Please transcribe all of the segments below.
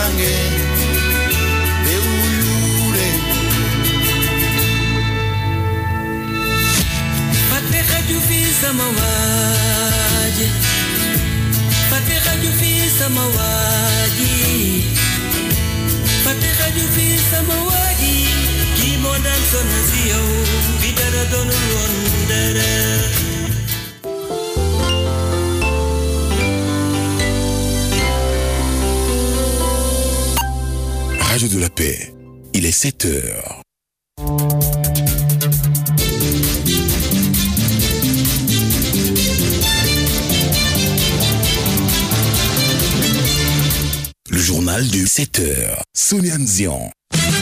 mange beulure Fateka jufisa mawaji Fateka jufisa mawaji Fateka jufisa mawaji Kimodan sonazio Bidara donu wondere Radio de la Paix, il est 7 heures. Le journal de 7 heures, Sonia Nzian.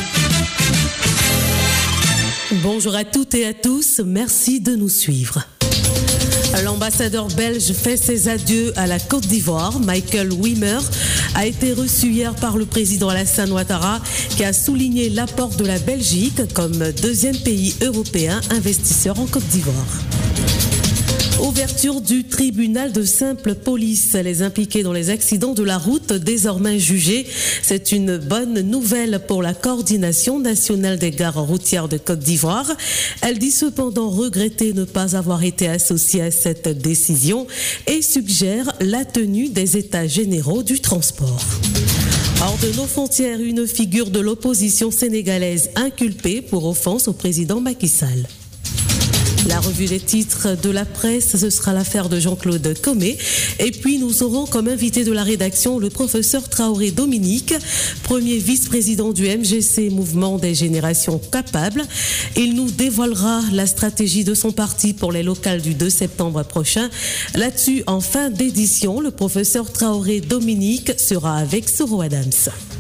Bonjour à toutes et à tous, merci de nous suivre. L'ambassadeur belge fait ses adieux à la Côte d'Ivoire. Michael Wimmer a été reçu hier par le président Alassane Ouattara qui a souligné l'apport de la Belgique comme deuxième pays européen investisseur en Côte d'Ivoire. Ouverture du tribunal de simple police. Les impliqués dans les accidents de la route désormais jugés. C'est une bonne nouvelle pour la coordination nationale des gares routières de Côte d'Ivoire. Elle dit cependant regretter ne pas avoir été associée à cette décision et suggère la tenue des états généraux du transport. Hors de nos frontières, une figure de l'opposition sénégalaise inculpée pour offense au président Macky Sall. La revue des titres de la presse, ce sera l'affaire de Jean-Claude Comé. Et puis nous aurons comme invité de la rédaction le professeur Traoré Dominique, premier vice-président du MGC, Mouvement des Générations Capables. Il nous dévoilera la stratégie de son parti pour les locales du 2 septembre prochain. Là-dessus, en fin d'édition, le professeur Traoré Dominique sera avec Soro Adams.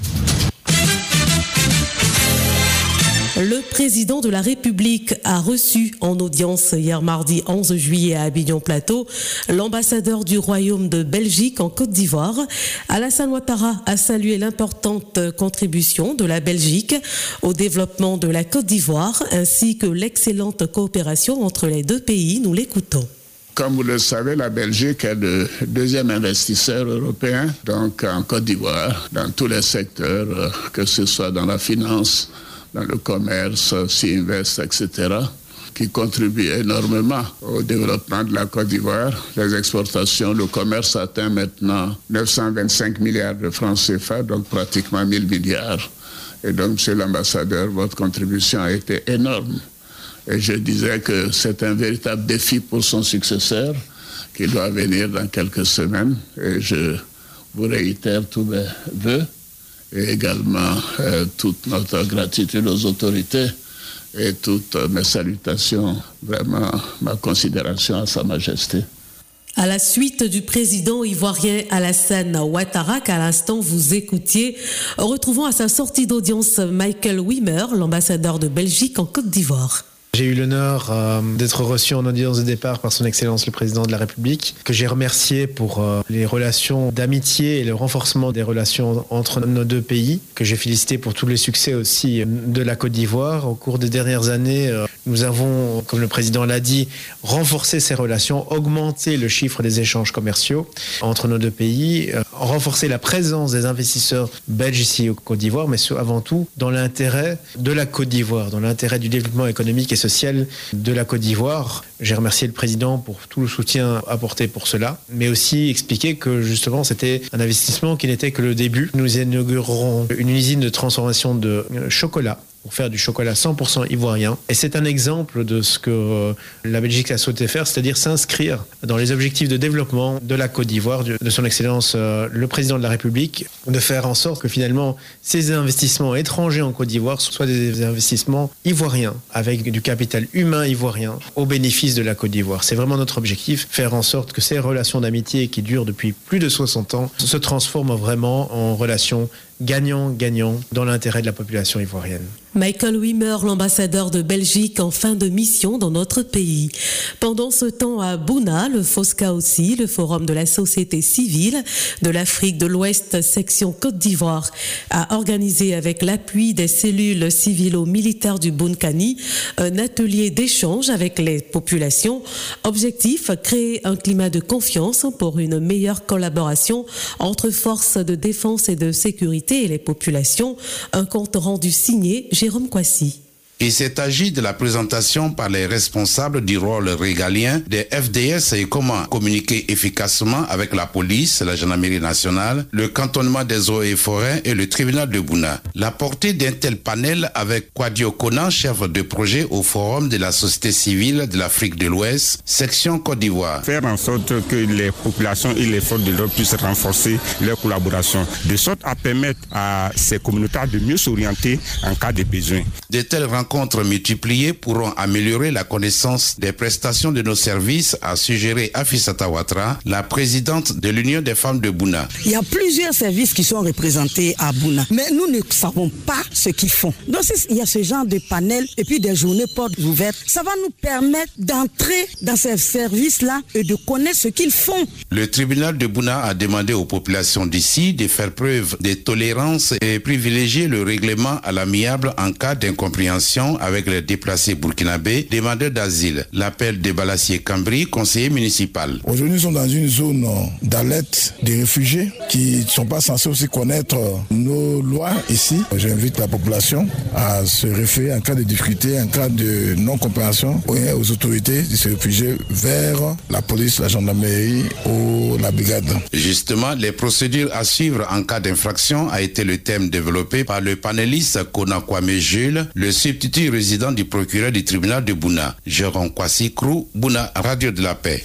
Le président de la République a reçu en audience hier mardi 11 juillet à Abidjan-Plateau l'ambassadeur du Royaume de Belgique en Côte d'Ivoire. Alassane Ouattara a salué l'importante contribution de la Belgique au développement de la Côte d'Ivoire ainsi que l'excellente coopération entre les deux pays. Nous l'écoutons. Comme vous le savez, la Belgique est le deuxième investisseur européen donc en Côte d'Ivoire dans tous les secteurs, que ce soit dans la finance, dans le commerce, Sinvest, etc., qui contribue énormément au développement de la Côte d'Ivoire. Les exportations, le commerce atteint maintenant 925 milliards de francs CFA, donc pratiquement 1000 milliards. Et donc, monsieur l'ambassadeur, votre contribution a été énorme. Et je disais que c'est un véritable défi pour son successeur, qui doit venir dans quelques semaines. Et je vous réitère tous mes vœux. Et également toute notre gratitude aux autorités et toutes mes salutations, vraiment ma considération à Sa Majesté. À la suite du président ivoirien Alassane Ouattara, qu'à l'instant vous écoutiez, retrouvons à sa sortie d'audience Michael Wimmer, l'ambassadeur de Belgique en Côte d'Ivoire. J'ai eu l'honneur d'être reçu en audience de départ par son Excellence le Président de la République, que j'ai remercié pour les relations d'amitié et le renforcement des relations entre nos deux pays, que j'ai félicité pour tous les succès aussi de la Côte d'Ivoire. Au cours des dernières années, nous avons, comme le Président l'a dit, renforcé ces relations, augmenté le chiffre des échanges commerciaux entre nos deux pays, renforcé la présence des investisseurs belges ici au Côte d'Ivoire, mais avant tout dans l'intérêt de la Côte d'Ivoire, dans l'intérêt du développement économique et social de la Côte d'Ivoire. J'ai remercié le président pour tout le soutien apporté pour cela, mais aussi expliqué que justement c'était un investissement qui n'était que le début. Nous inaugurerons une usine de transformation de chocolat pour faire du chocolat 100% ivoirien. Et c'est un exemple de ce que la Belgique a souhaité faire, c'est-à-dire s'inscrire dans les objectifs de développement de la Côte d'Ivoire, de son Excellence le Président de la République, de faire en sorte que finalement ces investissements étrangers en Côte d'Ivoire soient des investissements ivoiriens, avec du capital humain ivoirien, au bénéfice de la Côte d'Ivoire. C'est vraiment notre objectif, faire en sorte que ces relations d'amitié qui durent depuis plus de 60 ans se transforment vraiment en relations gagnant-gagnant dans l'intérêt de la population ivoirienne. Michael Wimmer, l'ambassadeur de Belgique en fin de mission dans notre pays. Pendant ce temps à Bouna, le FOSCA aussi, le Forum de la société civile de l'Afrique de l'Ouest, section Côte d'Ivoire, a organisé avec l'appui des cellules civilo-militaires du Bounkani un atelier d'échange avec les populations. Objectif, créer un climat de confiance pour une meilleure collaboration entre forces de défense et de sécurité autorités et les populations. Un compte rendu signé Jérôme Kwasi. Il s'est agi de la présentation par les responsables du rôle régalien des FDS et comment communiquer efficacement avec la police, la gendarmerie nationale, le cantonnement des eaux et forêts et le tribunal de Bouna. La portée d'un tel panel avec Kwadio Konan, chef de projet au Forum de la société civile de l'Afrique de l'Ouest, section Côte d'Ivoire. Faire en sorte que les populations et les forces de l'ordre puissent renforcer leur collaboration, de sorte à permettre à ces communautés de mieux s'orienter en cas de besoin. De telles rencontres multipliées pourront améliorer la connaissance des prestations de nos services, a suggéré Afissata Ouattara, la présidente de l'Union des femmes de Bouna. Il y a plusieurs services qui sont représentés à Bouna, mais nous ne savons pas ce qu'ils font. Donc il y a ce genre de panel et puis des journées portes ouvertes, ça va nous permettre d'entrer dans ces services-là et de connaître ce qu'ils font. Le tribunal de Bouna a demandé aux populations d'ici de faire preuve de tolérance et privilégier le règlement à l'amiable en cas d'incompréhension avec les déplacés burkinabés, demandeurs d'asile. L'appel de Balassier Cambry, conseiller municipal. Aujourd'hui, nous sommes dans une zone d'alerte des réfugiés qui ne sont pas censés aussi connaître nos lois ici. J'invite la population à se référer en cas de difficulté, en cas de non-compréhension aux autorités de ces réfugiés vers la police, la gendarmerie ou la brigade. Justement, les procédures à suivre en cas d'infraction a été le thème développé par le panéliste Konan Kwame Jules, le substitut résident du procureur du tribunal de Bouna. Jérôme Kwasi Krou, Bouna, Radio de la Paix.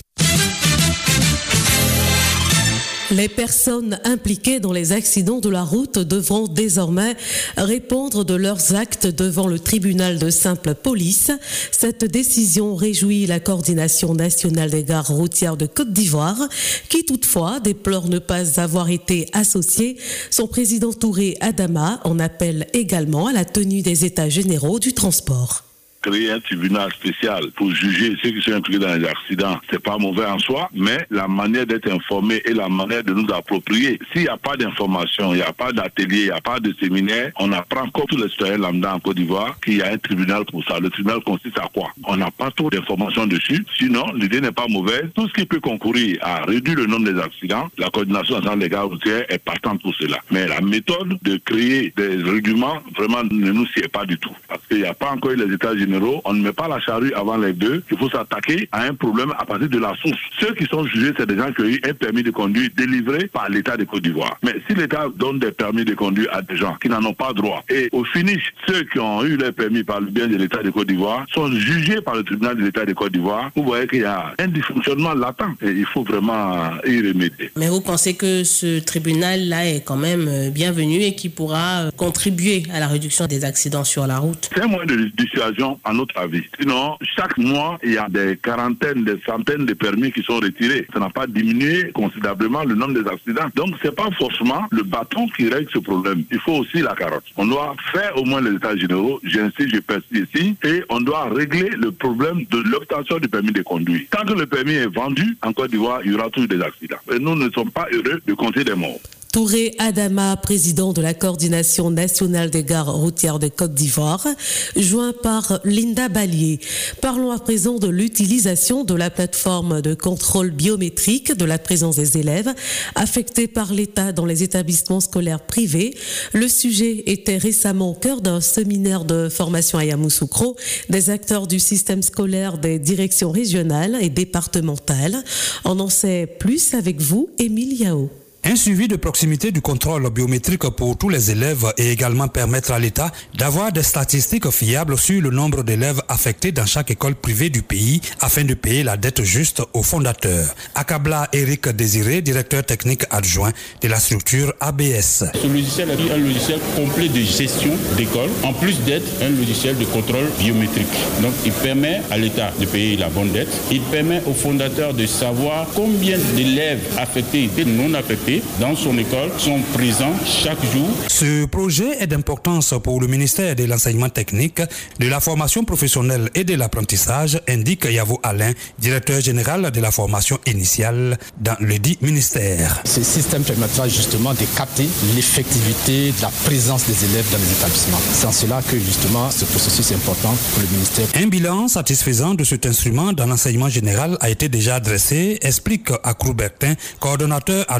Les personnes impliquées dans les accidents de la route devront désormais répondre de leurs actes devant le tribunal de simple police. Cette décision réjouit la coordination nationale des gares routières de Côte d'Ivoire, qui toutefois déplore ne pas avoir été associée. Son président Touré Adama en appelle également à la tenue des états généraux du transport. Créer un tribunal spécial pour juger ceux qui sont impliqués dans les accidents, c'est pas mauvais en soi, mais la manière d'être informé et la manière de nous approprier. S'il n'y a pas d'information, il n'y a pas d'atelier, il n'y a pas de séminaire, on apprend comme tous les citoyens lambda en Côte d'Ivoire qu'il y a un tribunal pour ça. Le tribunal consiste à quoi? On n'a pas trop d'informations dessus. Sinon, l'idée n'est pas mauvaise. Tout ce qui peut concourir à réduire le nombre des accidents, la coordination nationale des gares routières est partante pour cela. Mais la méthode de créer des règlements, vraiment, ne nous sied pas du tout. Parce qu'il n'y a pas encore eu les états généraux. On ne met pas la charrue avant les bœufs. Il faut s'attaquer à un problème à partir de la source. Ceux qui sont jugés, c'est des gens qui ont eu un permis de conduire délivré par l'État de Côte d'Ivoire. Mais si l'État donne des permis de conduire à des gens qui n'en ont pas droit, et au finish, ceux qui ont eu leur permis par le bien de l'État de Côte d'Ivoire sont jugés par le tribunal de l'État de Côte d'Ivoire, vous voyez qu'il y a un dysfonctionnement latent et il faut vraiment y remédier. Mais vous pensez que ce tribunal-là est quand même bienvenu et qui pourra contribuer à la réduction des accidents sur la route? C'est un moyen de dissuasion à notre avis. Sinon, chaque mois, il y a des quarantaines, des centaines de permis qui sont retirés. Ça n'a pas diminué considérablement le nombre des accidents. Donc, c'est pas forcément le bâton qui règle ce problème. Il faut aussi la carotte. On doit faire au moins les états généraux, j'insiste, je persiste ici, et on doit régler le problème de l'obtention du permis de conduire. Tant que le permis est vendu, en Côte d'Ivoire, il y aura toujours des accidents. Et nous ne sommes pas heureux de compter des morts. Touré Adama, président de la coordination nationale des gares routières de Côte d'Ivoire, joint par Linda Ballier. Parlons à présent de l'utilisation de la plateforme de contrôle biométrique de la présence des élèves affectés par l'État dans les établissements scolaires privés. Le sujet était récemment au cœur d'un séminaire de formation à Yamoussoukro des acteurs du système scolaire des directions régionales et départementales. On en sait plus avec vous, Émile Yao. Un suivi de proximité du contrôle biométrique pour tous les élèves et également permettre à l'État d'avoir des statistiques fiables sur le nombre d'élèves affectés dans chaque école privée du pays afin de payer la dette juste aux fondateurs. Akabla Eric Désiré, directeur technique adjoint de la structure ABS. Ce logiciel est un logiciel complet de gestion d'école, en plus d'être un logiciel de contrôle biométrique. Donc il permet à l'État de payer la bonne dette, il permet aux fondateurs de savoir combien d'élèves affectés et non affectés dans son école sont présents chaque jour. Ce projet est d'importance pour le ministère de l'enseignement technique, de la formation professionnelle et de l'apprentissage, indique Yavo Alain, directeur général de la formation initiale dans le dit ministère. Ce système permettra justement de capter l'effectivité de la présence des élèves dans les établissements. C'est en cela que justement ce processus est important pour le ministère. Un bilan satisfaisant de cet instrument dans l'enseignement général a été déjà dressé, explique Akrou Bertin, coordonnateur adjoint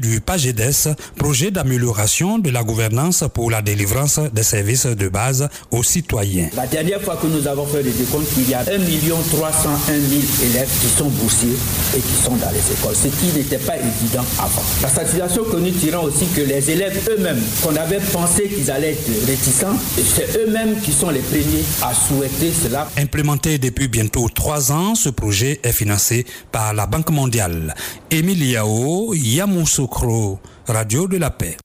du PAGEDES, projet d'amélioration de la gouvernance pour la délivrance des services de base aux citoyens. La dernière fois que nous avons fait le décompte, il y a 1 301 000 élèves qui sont boursiers et qui sont dans les écoles, ce qui n'était pas évident avant. La satisfaction que nous tirons aussi que les élèves eux-mêmes, qu'on avait pensé qu'ils allaient être réticents, c'est eux-mêmes qui sont les premiers à souhaiter cela. Implémenté depuis bientôt 3 ans, ce projet est financé par la Banque mondiale. Émile Yao, Yamoussoukro, Radio de la Paix.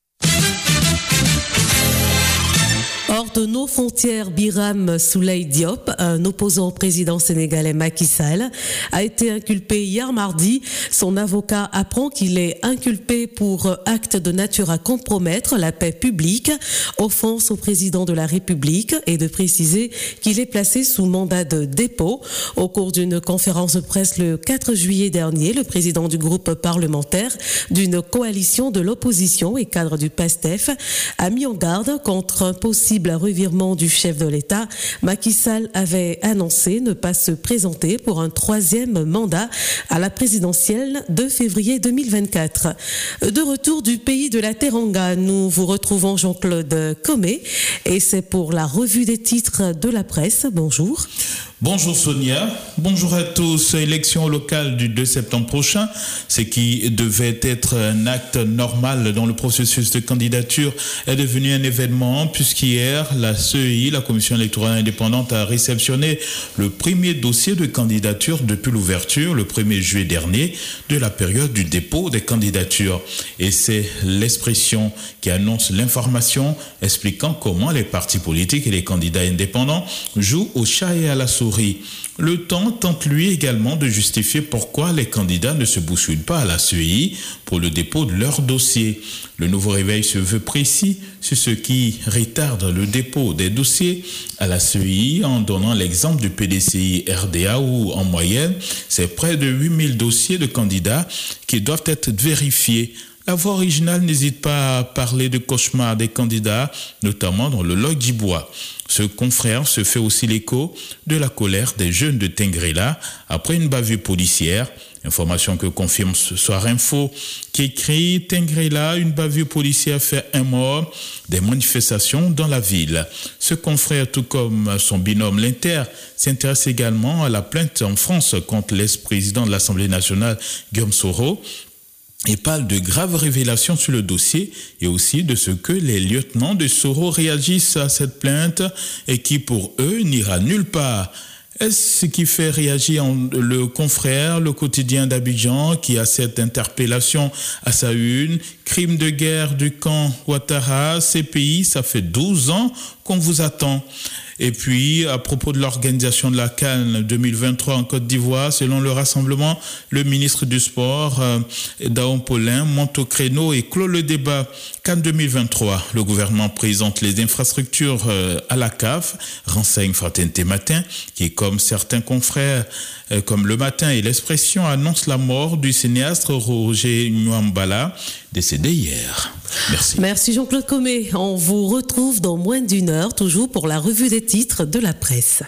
Hors de nos frontières, Biram Souleye Diop, un opposant au président sénégalais Macky Sall, a été inculpé hier mardi. Son avocat apprend qu'il est inculpé pour acte de nature à compromettre la paix publique, offense au président de la République, et de préciser qu'il est placé sous mandat de dépôt. Au cours d'une conférence de presse le 4 juillet dernier, le président du groupe parlementaire d'une coalition de l'opposition et cadre du PASTEF a mis en garde contre un possible revirement du chef de l'État. Macky Sall avait annoncé ne pas se présenter pour un 3e mandat à la présidentielle de février 2024. De retour du pays de la Teranga, nous vous retrouvons Jean-Claude Comé et c'est pour la revue des titres de la presse. Bonjour. Bonjour Sonia, bonjour à tous. Élection locale du 2 septembre prochain, ce qui devait être un acte normal dans le processus de candidature est devenu un événement puisqu'hier, la CEI, la Commission électorale indépendante, a réceptionné le premier dossier de candidature depuis l'ouverture, le 1er juillet dernier, de la période du dépôt des candidatures. Et c'est l'expression qui annonce l'information expliquant comment les partis politiques et les candidats indépendants jouent au chat et à la souris. Le temps tente lui également de justifier pourquoi les candidats ne se bousculent pas à la CEI pour le dépôt de leur dossier. Le nouveau réveil se veut précis sur ce qui retarde le dépôt des dossiers à la CEI en donnant l'exemple du PDCI RDA où en moyenne c'est près de 8000 dossiers de candidats qui doivent être vérifiés. La voix originale n'hésite pas à parler de cauchemar des candidats, notamment dans le Log d'Ibois. Ce confrère se fait aussi l'écho de la colère des jeunes de Tengrela après une bavure policière. Information que confirme ce soir Info qui écrit Tengrela, une bavure policière fait 1 mort, des manifestations dans la ville. Ce confrère, tout comme son binôme l'Inter, s'intéresse également à la plainte en France contre l'ex-président de l'Assemblée nationale, Guillaume Soro, et parle de graves révélations sur le dossier et aussi de ce que les lieutenants de Soro réagissent à cette plainte et qui pour eux n'ira nulle part. Est-ce ce qui fait réagir le confrère, le quotidien d'Abidjan, qui a cette interpellation à sa une? Crime de guerre du camp Ouattara, CPI, ça fait 12 ans qu'on vous attend. Et puis, à propos de l'organisation de la CAN 2023 en Côte d'Ivoire, selon le rassemblement, le ministre du Sport, Daon Paulin, monte au créneau et clôt le débat. CAN 2023, le gouvernement présente les infrastructures à la CAF, renseigne Fraternité Matin, qui, comme certains confrères, comme Le Matin et L'Expression, annonce la mort du cinéaste Roger Nwambala, décédé hier. Merci. Merci Jean-Claude Comé. On vous retrouve dans moins d'1 heure, toujours pour la revue des titres de la presse.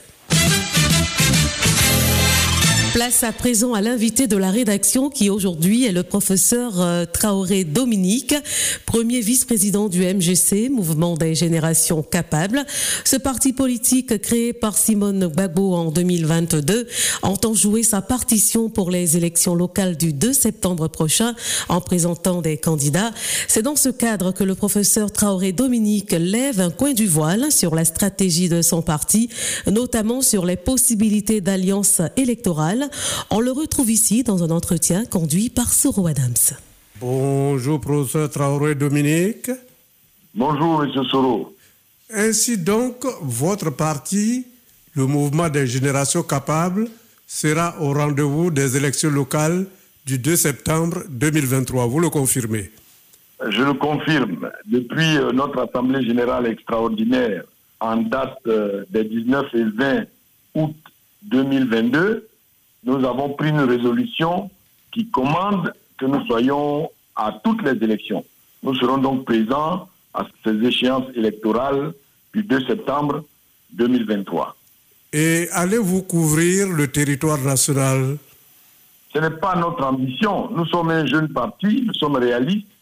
Place à présent à l'invité de la rédaction qui aujourd'hui est le professeur Traoré Dominique, premier vice-président du MGC, Mouvement des Générations Capables. Ce parti politique créé par Simone Gbagbo en 2022 entend jouer sa partition pour les élections locales du 2 septembre prochain en présentant des candidats. C'est dans ce cadre que le professeur Traoré Dominique lève un coin du voile sur la stratégie de son parti, notamment sur les possibilités d'alliance électorale. On le retrouve ici dans un entretien conduit par Soro Adams. Bonjour, professeur Traoré Dominique. Bonjour, monsieur Soro. Ainsi donc, votre parti, le Mouvement des Générations Capables, sera au rendez-vous des élections locales du 2 septembre 2023. Vous le confirmez? Je le confirme. Depuis notre Assemblée générale extraordinaire en date des 19 et 20 août 2022, nous avons pris une résolution qui commande que nous soyons à toutes les élections. Nous serons donc présents à ces échéances électorales du 2 septembre 2023. Et allez-vous couvrir le territoire national? Ce n'est pas notre ambition. Nous sommes un jeune parti, nous sommes réalistes.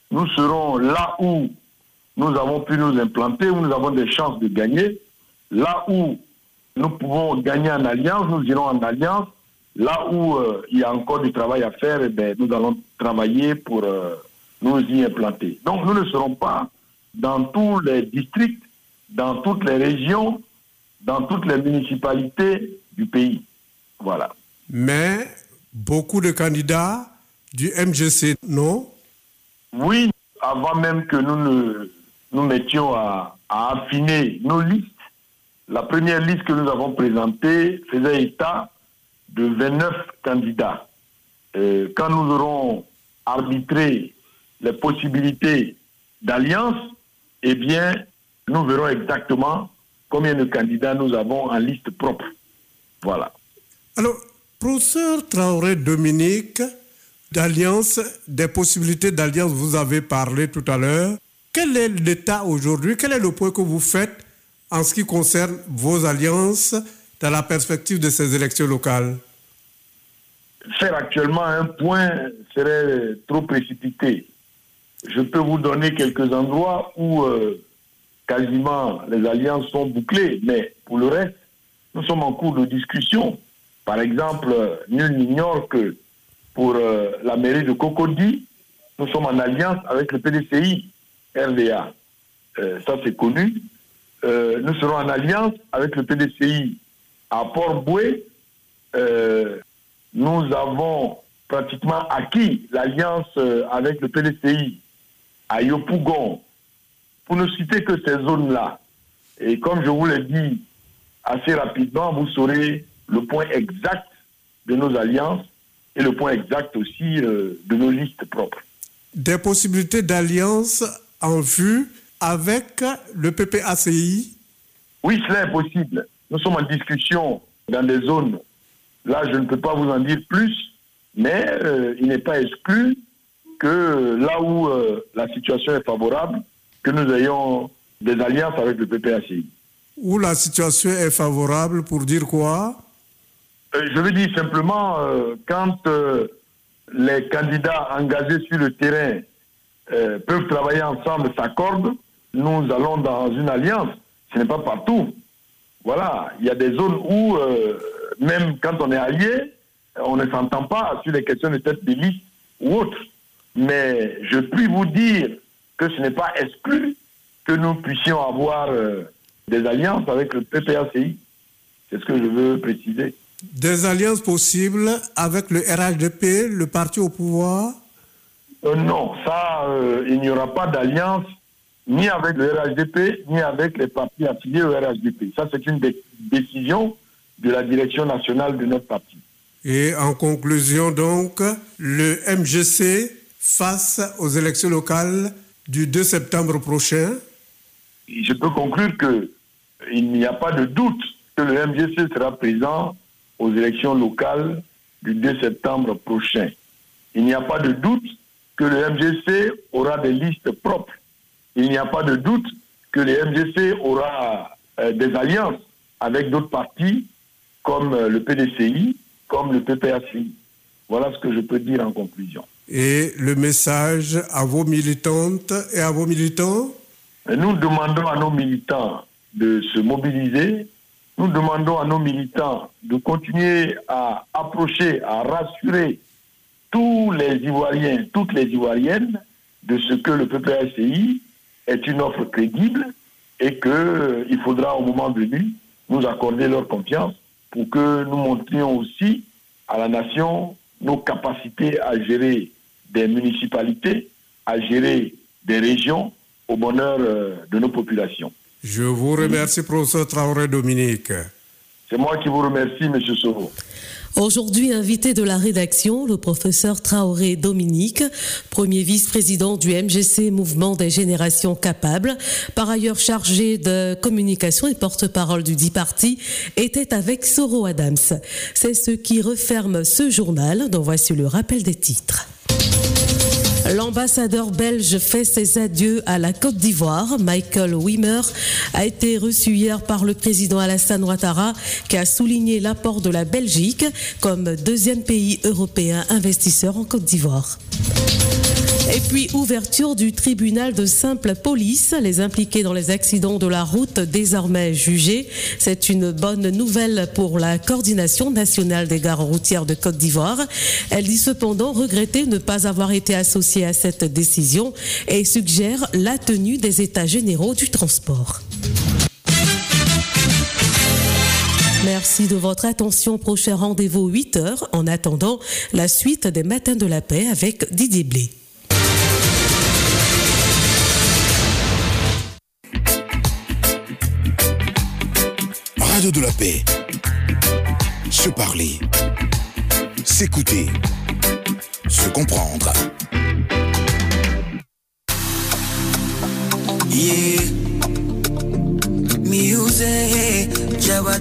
nous serons là où nous avons pu nous implanter, où nous avons des chances de gagner. Là où nous pouvons gagner en alliance, nous irons en alliance. Là où il y a encore du travail à faire, nous allons travailler pour nous y implanter. Donc nous ne serons pas dans tous les districts, dans toutes les régions, dans toutes les municipalités du pays. Voilà. Mais beaucoup de candidats du MGC, non? Oui, avant même que nous mettions à affiner nos listes, la première liste que nous avons présentée faisait état de 29 candidats. Quand nous aurons arbitré les possibilités d'alliance, eh bien, nous verrons exactement combien de candidats nous avons en liste propre. Voilà. Alors, professeur Traoré Dominique, d'alliance, des possibilités d'alliance, vous avez parlé tout à l'heure. Quel est l'état aujourd'hui? Quel est le point que vous faites en ce qui concerne vos alliances dans la perspective de ces élections locales? Faire actuellement un point serait trop précipité. Je peux vous donner quelques endroits où quasiment les alliances sont bouclées, mais pour le reste, nous sommes en cours de discussion. Par exemple, nul n'ignore que pour la mairie de Cocody, nous sommes en alliance avec le PDCI, RDA. Ça, c'est connu. Nous serons en alliance avec le PDCI à Port-Boué. Nous avons pratiquement acquis l'alliance avec le PDCI à Yopougon, pour ne citer que ces zones-là. Et comme je vous l'ai dit assez rapidement, vous saurez le point exact de nos alliances et le point exact aussi de nos listes propres. Des possibilités d'alliance en vue avec le PPACI? Oui, cela est possible. Nous sommes en discussion dans des zones. Là, je ne peux pas vous en dire plus, mais il n'est pas exclu que là où la situation est favorable, que nous ayons des alliances avec le PPACI. Où la situation est favorable, pour dire quoi? Je veux dire simplement, quand les candidats engagés sur le terrain peuvent travailler ensemble, s'accordent, nous allons dans une alliance. Ce n'est pas partout. Voilà, il y a des zones où, même quand on est allié, on ne s'entend pas sur les questions de tête de liste ou autres. Mais je puis vous dire que ce n'est pas exclu que nous puissions avoir des alliances avec le PPACI. C'est ce que je veux préciser. Des alliances possibles avec le RHDP, le parti au pouvoir? Non, ça, il n'y aura pas d'alliance ni avec le RHDP, ni avec les partis affiliés au RHDP. Ça, c'est une décision de la direction nationale de notre parti. Et en conclusion, donc, le MGC face aux élections locales du 2 septembre prochain? Je peux conclure qu'il n'y a pas de doute que le MGC sera présent aux élections locales du 2 septembre prochain. Il n'y a pas de doute que le MGC aura des listes propres. Il n'y a pas de doute que le MGC aura des alliances avec d'autres partis comme le PDCI, comme le PPACI. Voilà ce que je peux dire en conclusion. Et le message à vos militantes et à vos militants? Nous demandons à nos militants de se mobiliser. Nous demandons à nos militants de continuer à approcher, à rassurer tous les Ivoiriens, toutes les Ivoiriennes de ce que le PPACI est une offre crédible et qu'il faudra au moment venu nous accorder leur confiance pour que nous montrions aussi à la nation nos capacités à gérer des municipalités, à gérer des régions au bonheur de nos populations. Je vous remercie, professeur Traoré Dominique. C'est moi qui vous remercie, M. Soro. Aujourd'hui, invité de la rédaction, le professeur Traoré Dominique, premier vice-président du MGC, Mouvement des Générations Capables, par ailleurs chargé de communication et porte-parole du dit parti, était avec Soro Adams. C'est ce qui referme ce journal, dont voici le rappel des titres. L'ambassadeur belge fait ses adieux à la Côte d'Ivoire. Michael Wimmer a été reçu hier par le président Alassane Ouattara, qui a souligné l'apport de la Belgique comme deuxième pays européen investisseur en Côte d'Ivoire. Et puis, ouverture du tribunal de simple police. Les impliqués dans les accidents de la route désormais jugés. C'est une bonne nouvelle pour la coordination nationale des gares routières de Côte d'Ivoire. Elle dit cependant regretter ne pas avoir été associée à cette décision et suggère la tenue des états généraux du transport. Merci de votre attention. Prochain rendez-vous 8h. En attendant, la suite des Matins de la Paix avec Didier Blé. Radio de la Paix. Se parler. S'écouter. Se comprendre. Yeah. Music.